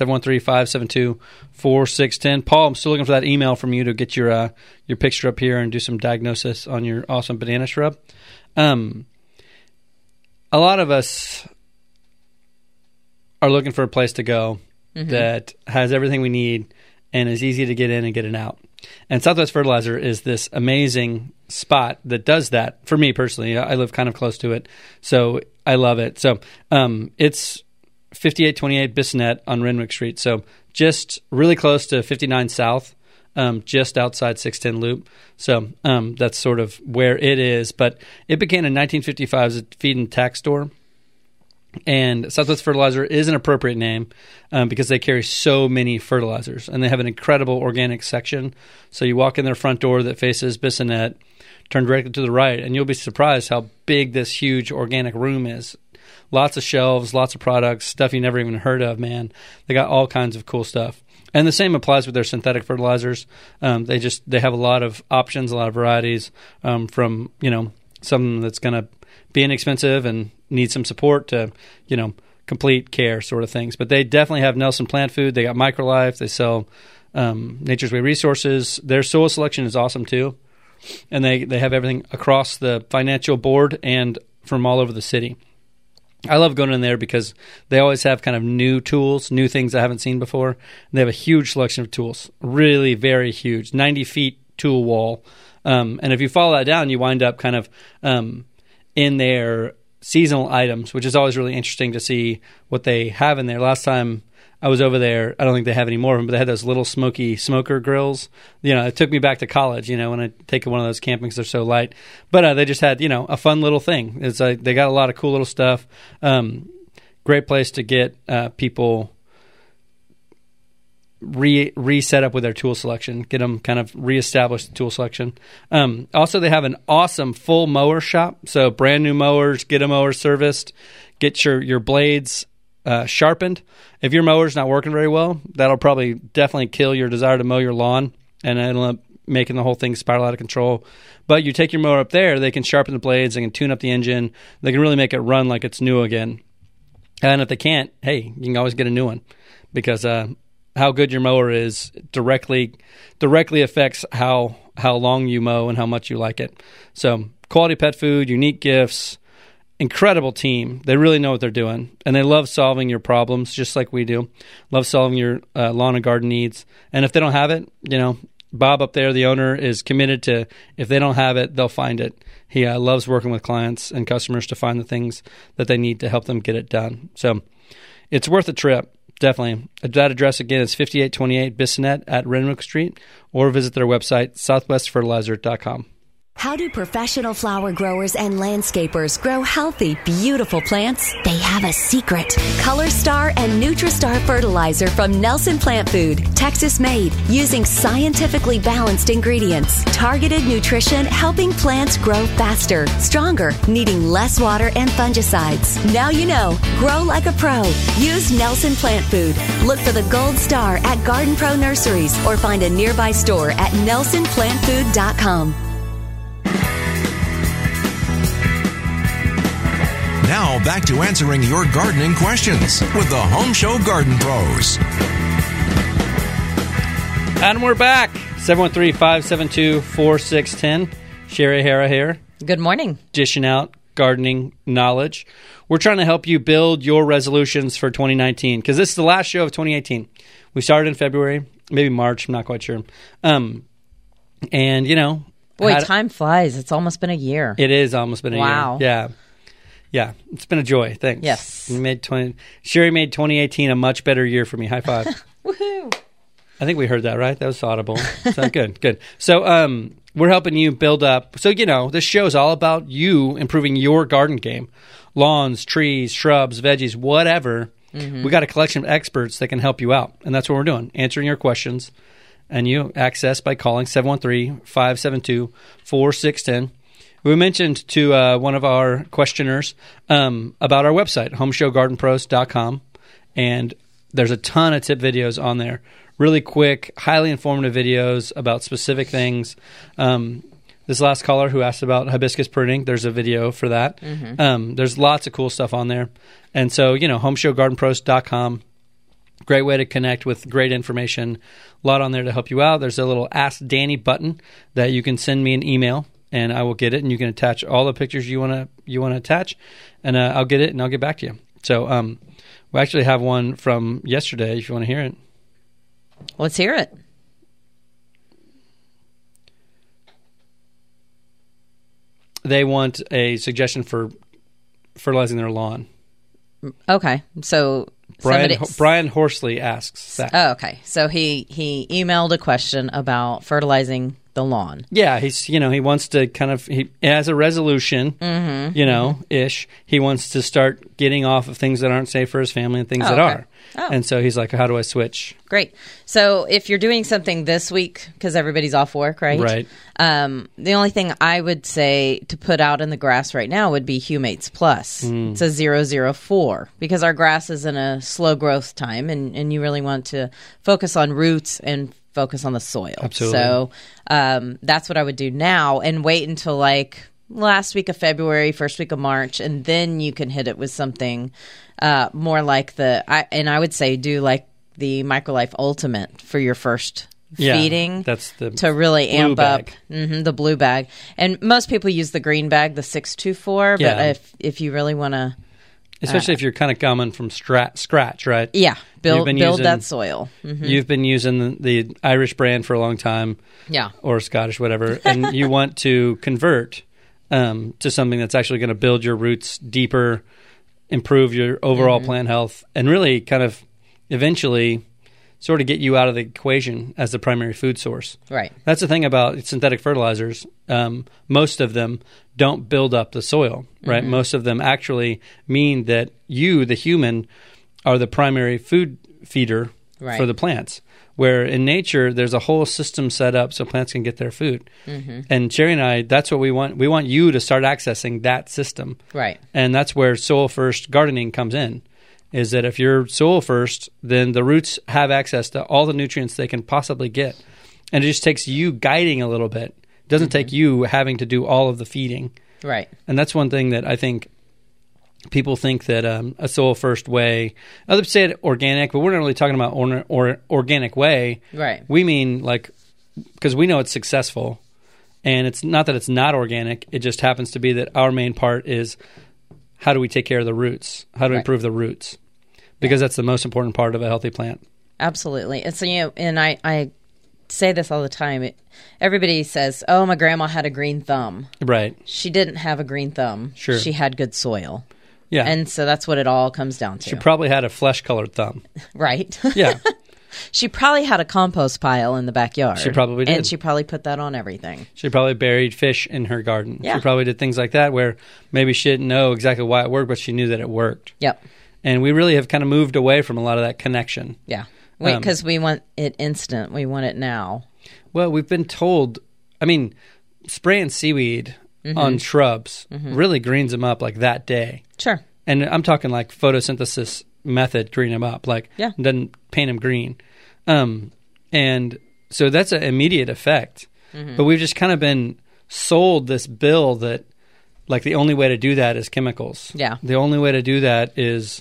713-572-4610. Paul, I'm still looking for that email from you to get your picture up here and do some diagnosis on your awesome banana shrub. A lot of us are looking for a place to go that has everything we need and is easy to get in and get it out. And Southwest Fertilizer is this amazing spot that does that. For me personally, I live kind of close to it, so I love it. So it's 5828 Bissonnette on Renwick Street. So just really close to 59 South, just outside 610 Loop. So that's sort of where it is. But it began in 1955 as a feed and tack store. And Southwest Fertilizer is an appropriate name because they carry so many fertilizers. And they have an incredible organic section. So you walk in their front door that faces Bissonnette, turn directly to the right, and you'll be surprised how big this huge organic room is. Lots of shelves, lots of products, stuff you never even heard of, man. They got all kinds of cool stuff. And the same applies with their synthetic fertilizers. They have a lot of options, a lot of varieties from, something that's going to be inexpensive and need some support to, complete care sort of things. But they definitely have Nelson Plant Food. They got MicroLife. They sell Nature's Way Resources. Their soil selection is awesome too. And they have everything across the financial board and from all over the city. I love going in there because they always have kind of new tools, new things I haven't seen before. And they have a huge selection of tools, really very huge, 90 feet tool wall. And if you follow that down, you wind up kind of in their seasonal items, which is always really interesting to see what they have in there. Last time I was over there, I don't think they have any more of them, but they had those little smoky smoker grills. It took me back to college, when I take one of those camping because they're so light. But they just had, a fun little thing. It's like they got a lot of cool little stuff. Great place to get people reset up with their tool selection, get them kind of reestablished the tool selection. Also, they have an awesome full mower shop. So brand new mowers, get a mower serviced, get your blades sharpened. If your mower's not working very well, that'll probably definitely kill your desire to mow your lawn, and it'll end up making the whole thing spiral out of control. But you take your mower up there, they can sharpen the blades, they can tune up the engine, they can really make it run like it's new again. And if they can't, hey, you can always get a new one, because how good your mower is directly affects how long you mow and how much you like it. So quality pet food, unique gifts, incredible team. They really know what they're doing, and they love solving your problems just like we do. Love solving your lawn and garden needs. And if they don't have it, Bob up there, the owner, is committed to, if they don't have it, they'll find it. He loves working with clients and customers to find the things that they need to help them get it done. So it's worth a trip, definitely. That address, again, is 5828 Bissonnette at Renwick Street, or visit their website, southwestfertilizer.com.
How do professional flower growers and landscapers grow healthy, beautiful plants? They have a secret. Color Star and Nutristar fertilizer from Nelson Plant Food, Texas-made, using scientifically balanced ingredients. Targeted nutrition helping plants grow faster, stronger, needing less water and fungicides. Now you know. Grow like a pro. Use Nelson Plant Food. Look for the Gold Star at Garden Pro Nurseries or find a nearby store at nelsonplantfood.com.
Now back to answering your gardening questions with the Home Show Garden Pros.
And we're back. 713-572-4610. Sherry Hara here.
Good morning.
Dishing out gardening knowledge. We're trying to help you build your resolutions for 2019, because this is the last show of 2018. We started in February, maybe March. I'm not quite sure. And
boy, time flies. It's almost been a year.
It is almost been a
Wow.
year. Yeah. It's been a joy. Thanks.
Yes.
Sherry made 2018 a much better year for me. High five.
Woohoo!
I think we heard that, right? That was audible. So good. So we're helping you build up. So, this show is all about you improving your garden game. Lawns, trees, shrubs, veggies, whatever. We got a collection of experts that can help you out. And that's what we're doing, answering your questions. And you access by calling 713-572-4610. We mentioned to one of our questioners about our website, homeshowgardenpros.com. And there's a ton of tip videos on there. Really quick, highly informative videos about specific things. This last caller who asked about hibiscus pruning, there's a video for that. There's lots of cool stuff on there. And so, homeshowgardenpros.com. Great way to connect with great information. A lot on there to help you out. There's a little Ask Danny button that you can send me an email, and I will get it, and you can attach all the pictures you want to attach, and I'll get it, and I'll get back to you. So we actually have one from yesterday if you want to hear it.
Let's hear it.
They want a suggestion for fertilizing their lawn.
Okay, so
Brian Horsley asks that.
Oh, okay. So he emailed a question about fertilizing the lawn.
Yeah, he wants to he has a resolution, ish. He wants to start getting off of things that aren't safe for his family and things that are.
Oh.
And so he's like, how do I switch?
Great. So if you're doing something this week, because everybody's off work, right?
Right.
The only thing I would say to put out in the grass right now would be Humates Plus. It's a 004 because our grass is in a slow growth time, and you really want to focus on roots and focus on the soil.
Absolutely.
So that's what I would do now, and wait until like last week of February, first week of March, and then you can hit it with something more like I would say do like the MicroLife Ultimate for your first feeding.
That's the
to really amp
bag.
up the blue bag. And most people use the green bag, the 624.
Yeah.
But if you really want to,
especially if you're kind of coming from scratch, right?
Yeah, build that soil.
You've been using the Irish brand for a long time, or Scottish, whatever, and you want to convert to something that's actually going to build your roots deeper, improve your overall plant health, and really kind of eventually sort of get you out of the equation as the primary food source.
Right.
That's the thing about synthetic fertilizers. Most of them don't build up the soil, right? Most of them actually mean that you, the human, are the primary food feeder for the plants. Where in nature, there's a whole system set up so plants can get their food. And Sherry and I, that's what we want. We want you to start accessing that system.
Right.
And that's where soil first gardening comes in, is that if you're soil first, then the roots have access to all the nutrients they can possibly get. And it just takes you guiding a little bit. It doesn't take you having to do all of the feeding.
Right.
And that's one thing that I think people think that a soil first way, others say it organic, but we're not really talking about organic way.
Right.
We mean like, because we know it's successful, and it's not that it's not organic. It just happens to be that our main part is how do we take care of the roots? How do we improve the roots? Because that's the most important part of a healthy plant.
Absolutely. And so, and I say this all the time. Everybody says, oh, my grandma had a green thumb.
Right.
She didn't have a green thumb.
Sure.
She had good soil.
Yeah.
And so that's what it all comes down to.
She probably had a flesh-colored thumb.
Right.
Yeah.
She probably had a compost pile in the backyard.
She probably did.
And she probably put that on everything.
She probably buried fish in her garden.
Yeah.
She probably did things like that where maybe she didn't know exactly why it worked, but she knew that it worked.
Yep.
And we really have kind of moved away from a lot of that connection.
Yeah. Because we want it instant. We want it now.
Well, we've been told, spraying seaweed on shrubs really greens them up like that day.
Sure.
And I'm talking like photosynthesis method green them up. Like, doesn't paint them green. And so that's an immediate effect. But we've just kind of been sold this bill that like the only way to do that is chemicals.
Yeah.
The only way to do that is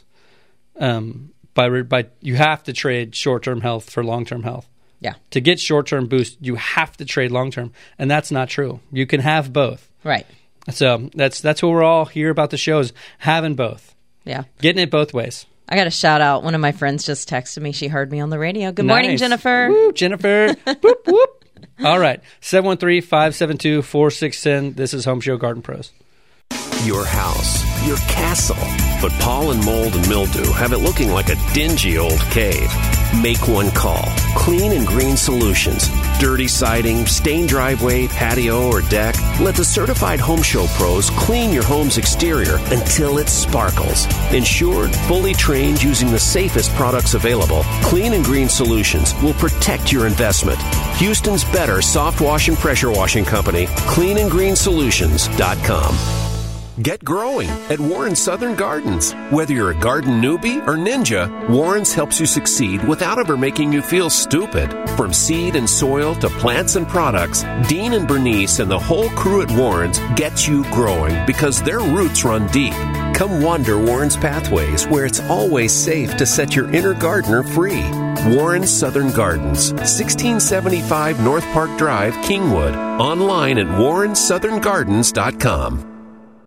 by you have to trade short-term health for long-term health.
Yeah.
To get short-term boost, you have to trade long-term. And that's not true. You can have both.
Right.
So that's what we're all here about the show is having both.
Yeah.
Getting it both ways.
I got to shout out. One of my friends just texted me. She heard me on the radio. Good morning,
Nice.
Jennifer.
Woo, Jennifer. Whoop, whoop. All right. 713-572-4610. This is Home Show Garden Pros.
Your house, your castle. But pollen, mold, and mildew have it looking like a dingy old cave. Make one call. Clean and Green Solutions. Dirty siding, stained driveway, patio, or deck. Let the certified Home Show pros clean your home's exterior until it sparkles. Insured, fully trained, using the safest products available, Clean and Green Solutions will protect your investment. Houston's better soft wash and pressure washing company, cleanandgreensolutions.com. Get growing at Warren's Southern Gardens. Whether you're a garden newbie or ninja, Warren's helps you succeed without ever making you feel stupid. From seed and soil to plants and products, Dean and Bernice and the whole crew at Warren's gets you growing because their roots run deep. Come wander Warren's pathways where it's always safe to set your inner gardener free. Warren's Southern Gardens, 1675 North Park Drive, Kingwood. Online at warrensoutherngardens.com.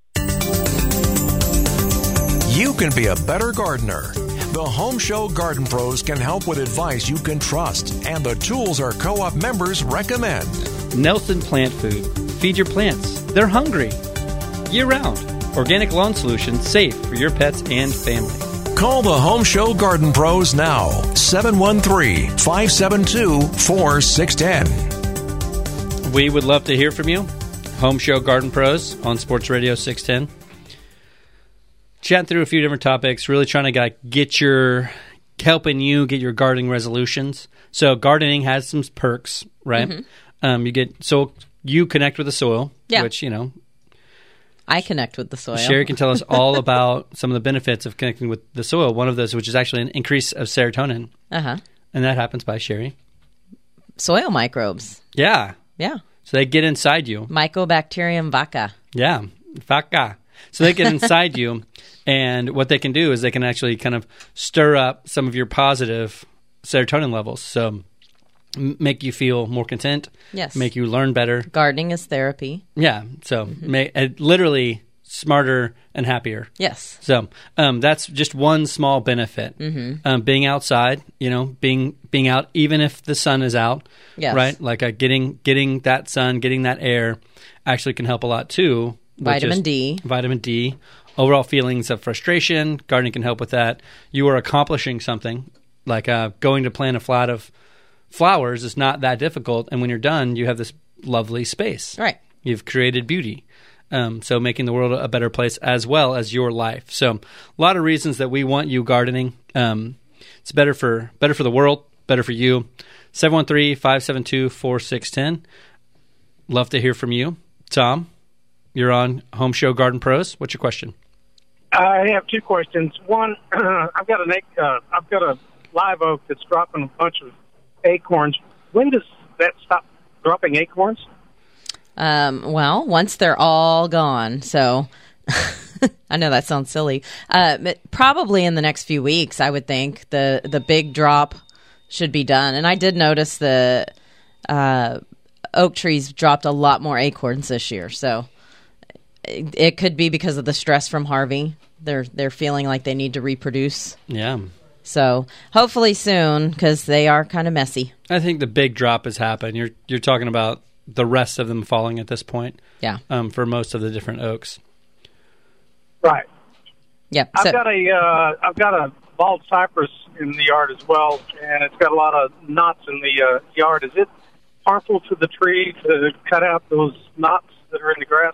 You can be a better gardener. The Home Show Garden Pros can help with advice you can trust and the tools our co-op members recommend.
Nelson Plant Food. Feed your plants. They're hungry. Year-round. Organic lawn solutions safe for your pets and family.
Call the Home Show Garden Pros now. 713-572-4610.
We would love to hear from you. Home Show Garden Pros on Sports Radio 610. Chatting through a few different topics, really trying to helping you get your gardening resolutions. So gardening has some perks, right? Mm-hmm. You connect with the soil, which,
I connect with the soil.
Sherry can tell us all about some of the benefits of connecting with the soil. One of those, which is actually an increase of serotonin.
Uh-huh.
And that happens by Sherry.
Soil microbes.
Yeah.
Yeah.
So they get inside you.
Mycobacterium vacca.
Yeah. Vacca. So they get inside you, and what they can do is they can actually kind of stir up some of your positive serotonin levels. So make you feel more content.
Yes.
Make you learn better.
Gardening is therapy.
Yeah. So literally smarter and happier.
Yes.
So that's just one small benefit.
Mm-hmm.
Being outside, being out even if the sun is out.
Yes.
Right? Like getting that sun, getting that air actually can help a lot too.
Vitamin D.
Overall feelings of frustration. Gardening can help with that. You are accomplishing something. Like going to plant a flat of flowers is not that difficult. And when you're done, you have this lovely space.
Right.
You've created beauty. So making the world a better place as well as your life. So a lot of reasons that we want you gardening. It's better for the world, better for you. 713-572-4610. Love to hear from you. Tom, you're on Home Show Garden Pros. What's your question?
I have two questions. One, I've got a live oak that's dropping a bunch of acorns. When does that stop dropping acorns?
Well, once they're all gone. So I know that sounds silly. But probably in the next few weeks, I would think the big drop should be done. And I did notice the oak trees dropped a lot more acorns this year. So it could be because of the stress from Harvey. They're feeling like they need to reproduce.
Yeah.
So hopefully soon, because they are kind of messy.
I think the big drop has happened. You're talking about the rest of them falling at this point.
Yeah.
For most of the different oaks.
Right.
Yep.
I've got a bald cypress in the yard as well, and it's got a lot of knots in the yard. Is it harmful to the tree to cut out those knots that are in the grass?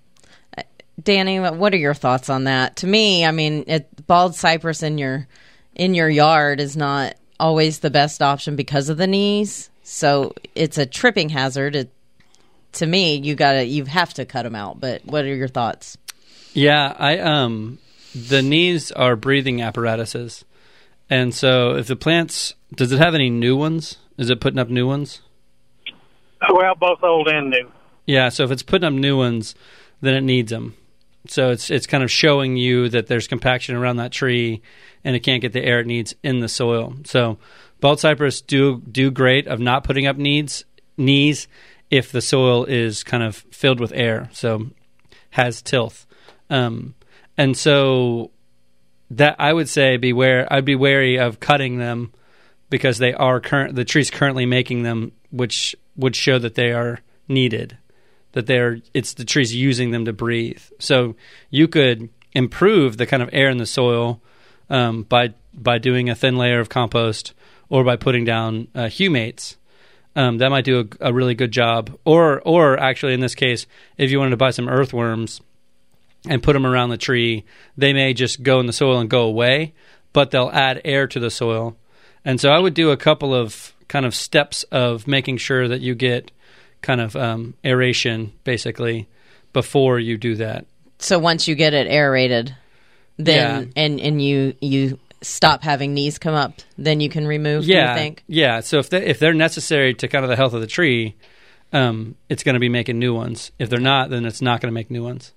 Danny, what are your thoughts on that? To me, I mean, bald cypress in your yard is not always the best option because of the knees. So it's a tripping hazard. To me, you have to cut them out. But what are your thoughts?
Yeah, the knees are breathing apparatuses, and so if the plants, does it have any new ones? Is it putting up new ones?
Well, both old and new.
Yeah, so if it's putting up new ones, then it needs them. So it's kind of showing you that there's compaction around that tree, and it can't get the air it needs in the soil. So bald cypress do great of not putting up knees if the soil is kind of filled with air, so has tilth. And so that I would say I'd be wary of cutting them because the tree's currently making them, which would show that they are needed, that it's the tree's using them to breathe. So you could improve the kind of air in the soil by doing a thin layer of compost or by putting down humates. That might do a really good job. Or actually, in this case, if you wanted to buy some earthworms and put them around the tree, they may just go in the soil and go away, but they'll add air to the soil. And so I would do a couple of kind of steps of making sure that you get kind of aeration, basically, before you do that.
So once you get it aerated, then and you stop having knees come up, then you can remove, do you think?
Yeah, so if they're necessary to kind of the health of the tree, it's going to be making new ones. If they're not, then it's not going to make new ones.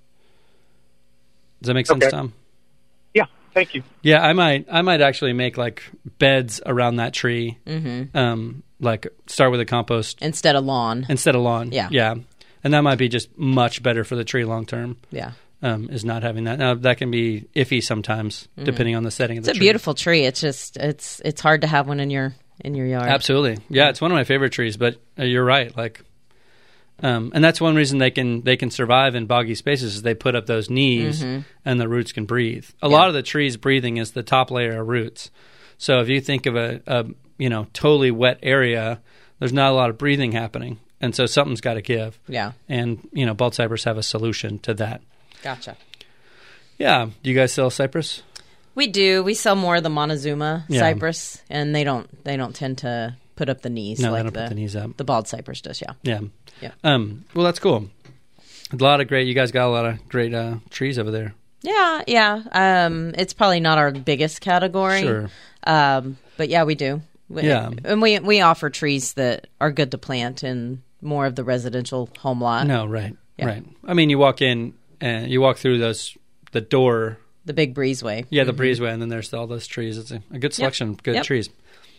Does that make sense, Tom?
Yeah, thank you.
Yeah, I might actually make like beds around that tree.
Mm-hmm.
Like start with a compost
instead of lawn.
Yeah, and that might be just much better for the tree long term.
Yeah,
is not having that. Now that can be iffy sometimes, depending on the setting of the tree.
It's a beautiful tree. It's just it's hard to have one in your yard.
Absolutely, yeah. It's one of my favorite trees. But you're right, like. And that's one reason they can survive in boggy spaces is they put up those knees and the roots can breathe. A lot of the tree's breathing is the top layer of roots. So if you think of a totally wet area, there's not a lot of breathing happening, and so something's got to give.
Yeah.
And bald cypress have a solution to that.
Gotcha.
Yeah. Do you guys sell cypress?
We do. We sell more of the Montezuma cypress, and they don't tend to put up the knees.
No,
like
they don't put the knees up.
The bald cypress does. Yeah.
Yeah.
Yeah.
Well, that's cool. You guys got a lot of great trees over there.
Yeah. It's probably not our biggest category.
Sure.
But yeah, we do. And we offer trees that are good to plant in more of the residential home lot.
No, right. Yeah. Right. I mean, you walk in and you walk through the door.
The big breezeway.
Yeah, the breezeway, and then there's all those trees. It's a good selection of good trees.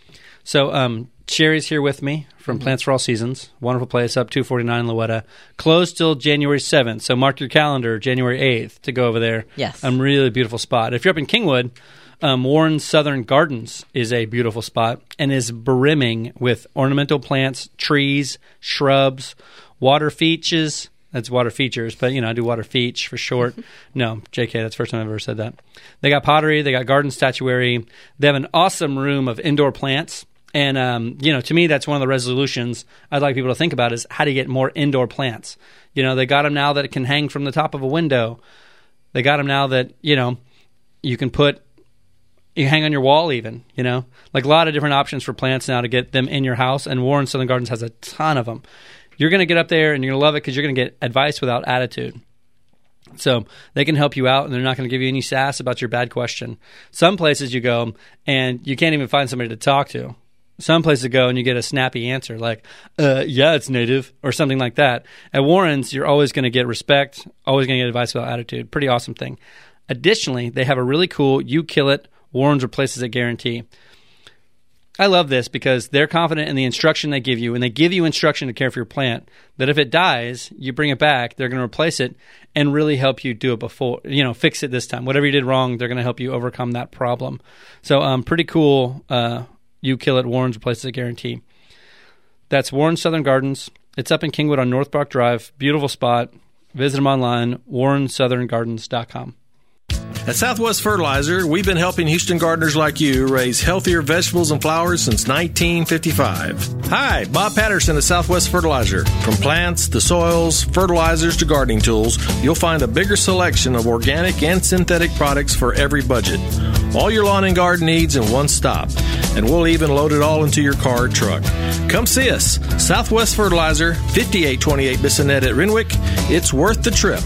So Sherry's here with me from Plants for All Seasons. Wonderful place up 249 Lowetta. Closed till January 7th. So mark your calendar, January 8th, to go over there.
Yes.
Really beautiful spot. If you're up in Kingwood, Warren Southern Gardens is a beautiful spot and is brimming with ornamental plants, trees, shrubs, water features. That's water features, but, I do water feature for short. No, JK, that's the first time I've ever said that. They got pottery. They got garden statuary. They have an awesome room of indoor plants. And, to me, that's one of the resolutions I'd like people to think about is how to get more indoor plants. They got them now that it can hang from the top of a window. They got them now that, you can hang on your wall even, like a lot of different options for plants now to get them in your house. And Warren Southern Gardens has a ton of them. You're going to get up there and you're going to love it because you're going to get advice without attitude. So they can help you out, and they're not going to give you any sass about your bad question. Some places you go and you can't even find somebody to talk to. Some places you go and you get a snappy answer like, yeah, it's native, or something like that. At Warren's, you're always going to get respect, always going to get advice without attitude. Pretty awesome thing. Additionally, they have a really cool You Kill It, Warren's Replaces It guarantee. I love this because they're confident in the instruction they give you, and they give you instruction to care for your plant, that if it dies, you bring it back, they're going to replace it and really help you do it before, fix it this time. Whatever you did wrong, they're going to help you overcome that problem. So pretty cool. You Kill It, Warren's Replaces It guarantee. That's Warren Southern Gardens. It's up in Kingwood on North Brock Drive. Beautiful spot. Visit them online, warrensoutherngardens.com.
At Southwest Fertilizer, we've been helping Houston gardeners like you raise healthier vegetables and flowers since 1955. Hi, Bob Patterson at Southwest Fertilizer. From plants to soils, fertilizers to gardening tools, you'll find a bigger selection of organic and synthetic products for every budget. All your lawn and garden needs in one stop. And we'll even load it all into your car or truck. Come see us. Southwest Fertilizer, 5828 Bissonnet at Renwick. It's worth the trip.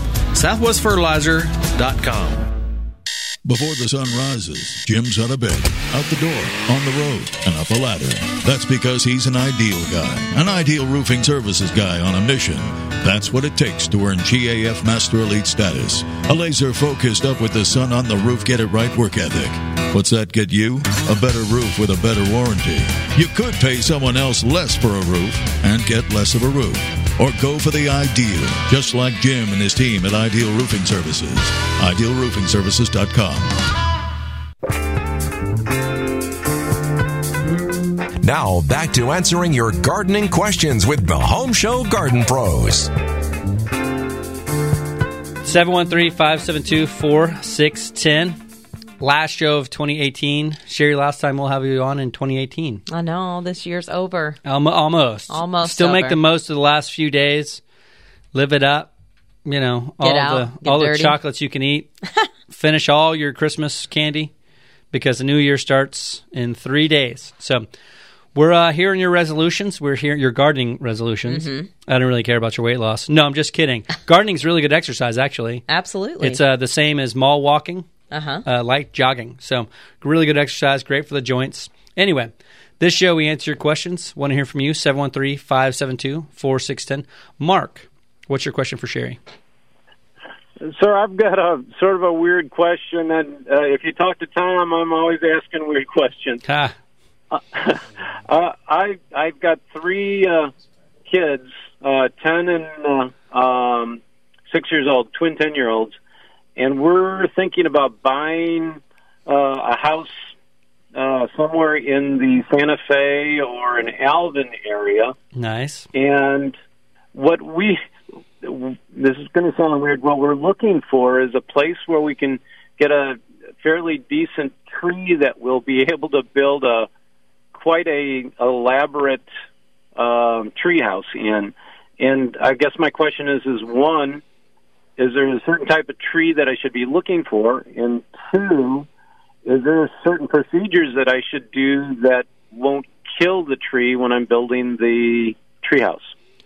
SouthwestFertilizer.com.
Before the sun rises, Jim's out of bed, out the door, on the road, and up a ladder. That's because he's an Ideal guy, an Ideal Roofing Services guy on a mission. That's what it takes to earn GAF Master Elite status. A laser-focused up with the sun on the roof, get it right work ethic. What's that get you? A better roof with a better warranty. You could pay someone else less for a roof and get less of a roof. Or go for the Ideal, just like Jim and his team at Ideal Roofing Services. IdealRoofingServices.com.
Now, back to answering your gardening questions with the Home Show Garden Pros.
713-572-4610. Last show of 2018. Sherry, last time we'll have you on in 2018.
I know, this year's over.
Almost. Still
over.
make the most of the last few days. Live it up. You know, all the chocolates you can eat. Finish all your Christmas candy because the new year starts in 3 days. So we're hearing your resolutions. We're hearing your gardening resolutions.
Mm-hmm.
I don't really care about your weight loss. No, I'm just kidding. Gardening is really good exercise, actually.
Absolutely.
It's the same as mall walking.
Uh-huh.
Jogging. So really good exercise, great for the joints. Anyway, this show we answer your questions. Want to hear from you, 713-572-4610. Mark, what's your question for Sherry?
Sir, I've got a sort of a weird question, and if you talk to Tom, I'm always asking weird questions. I've got 3 kids, 10 and 6 years old, twin 10-year-olds. And we're thinking about buying a house somewhere in the Santa Fe or an Alvin area.
Nice.
And this is going to sound weird, what we're looking for is a place where we can get a fairly decent tree that will be able to build quite a elaborate tree house in. And I guess my question is one, is there a certain type of tree that I should be looking for? And 2, is there certain procedures that I should do that won't kill the tree when I'm building the treehouse?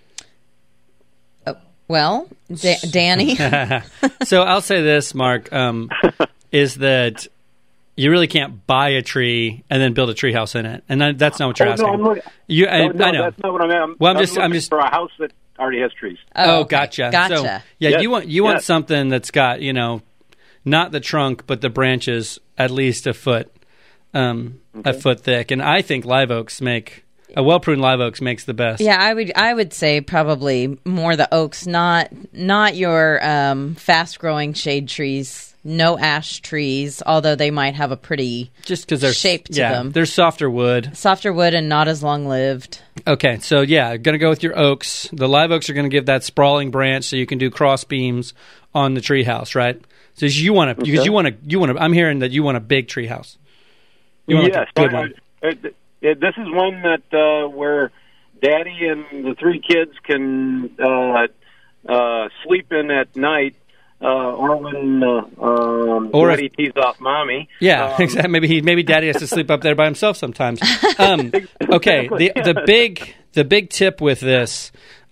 Well, Danny?
So I'll say this, Mark, is that you really can't buy a tree and then build a tree house in it. And that's not what you're asking.
I know. That's not what I'm asking.
Well,
I'm just for a house that already has trees.
Oh, gotcha.
Gotcha.
So, yeah,
yes.
you want something that's got, not the trunk, but the branches at least a foot thick. And I think live oaks a well-pruned live oaks makes the best.
Yeah, I would say probably more the oaks, not your fast-growing shade trees. No ash trees, although they might have a pretty shape to them.
They're softer wood.
Softer wood and not as long-lived.
Okay, so going to go with your oaks. The live oaks are going to give that sprawling branch so you can do cross beams on the tree house, right? So you want to. I'm hearing that you want a big tree house.
Yes, a good one. This is one that where Daddy and the 3 kids can sleep in at night. Or when Daddy tees off Mommy.
Yeah, exactly. Maybe Daddy has to sleep up there by himself sometimes. Okay, the big tip with this.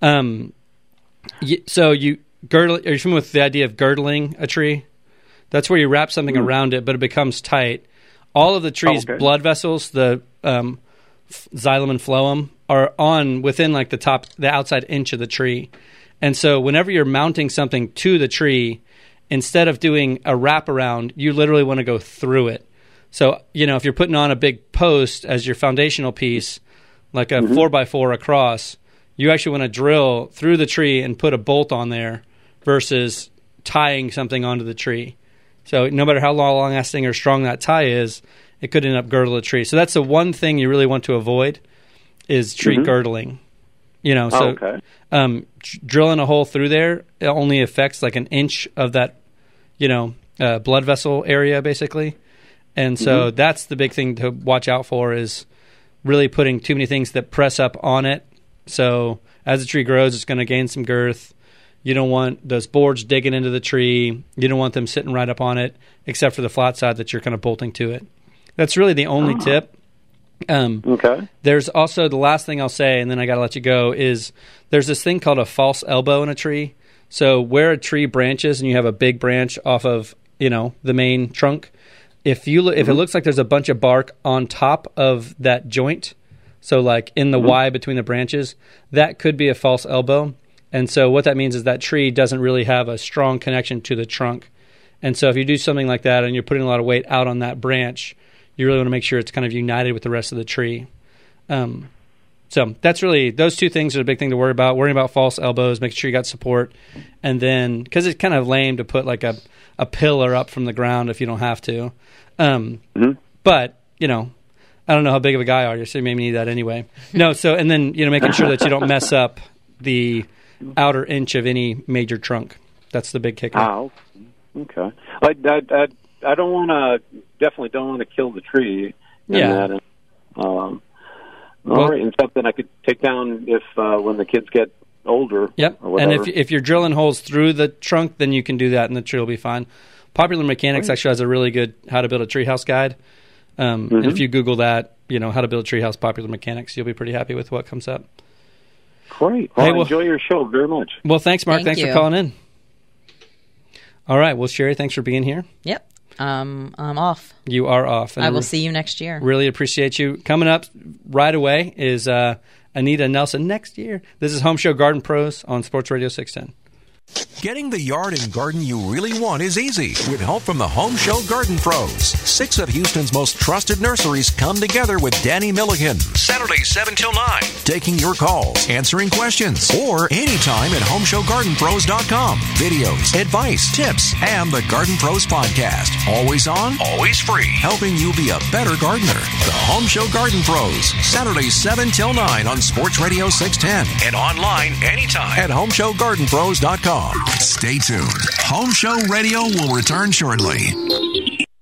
So you girdle. Are you familiar with the idea of girdling a tree? That's where you wrap something around it, but it becomes tight. All of the tree's blood vessels, the xylem and phloem, are within like the outside inch of the tree. And so whenever you're mounting something to the tree, instead of doing a wraparound, you literally want to go through it. So, if you're putting on a big post as your foundational piece, like a 4x4 across, you actually want to drill through the tree and put a bolt on there versus tying something onto the tree. So no matter how long-lasting or strong that tie is, it could end up girdle a tree. So that's the one thing you really want to avoid is tree girdling. Drilling a hole through there, it only affects like an inch of that, blood vessel area, basically. And so that's the big thing to watch out for is really putting too many things that press up on it. So as the tree grows, it's going to gain some girth. You don't want those boards digging into the tree. You don't want them sitting right up on it, except for the flat side that you're kind of bolting to it. That's really the only tip. There's also the last thing I'll say, and then I got to let you go, is there's this thing called a false elbow in a tree. So where a tree branches and you have a big branch off of, the main trunk, if it looks like there's a bunch of bark on top of that joint, so like in the Y between the branches, that could be a false elbow. And so what that means is that tree doesn't really have a strong connection to the trunk. And so if you do something like that and you're putting a lot of weight out on that branch, you really want to make sure it's kind of united with the rest of the tree. So that's really, those two things are the big thing to worry about. Worrying about false elbows, making sure you got support. And then, because it's kind of lame to put like a pillar up from the ground if you don't have to. But, I don't know how big of a guy are you, so you maybe need that anyway. No, so and then making sure that you don't mess up the outer inch of any major trunk. That's the big kicker.
Oh, okay. I don't want to. Definitely don't want to kill the tree.
Yeah.
All right, and something I could take down if when the kids get older.
Yep.
Or
and
whatever.
if you're drilling holes through the trunk, then you can do that, and the tree will be fine. Popular Mechanics actually has a really good how to build a treehouse guide. And if you Google that, how to build a treehouse, Popular Mechanics, you'll be pretty happy with what comes up.
Great. Well, enjoy your show very much.
Well, thanks, Mark. Thanks
you.
for calling in. All right. Well, Sherry, thanks for being here.
Yep. I'm off.
You are off. And
I will see you next year.
Really appreciate you. Coming up right away is Anita Nelson next year. This is Home Show Garden Pros on Sports Radio 610.
Getting the yard and garden you really want is easy with help from the Home Show Garden Pros. 6 of Houston's most trusted nurseries come together with Danny Milligan. Saturdays 7 till 9. Taking your calls, answering questions, or anytime at HomeshowGardenPros.com. Videos, advice, tips, and the Garden Pros podcast. Always on, always free. Helping you be a better gardener. The Home Show Garden Pros. Saturdays 7 till 9 on Sports Radio 610. And online anytime at HomeshowGardenPros.com. Stay tuned. Home Show Radio will return shortly.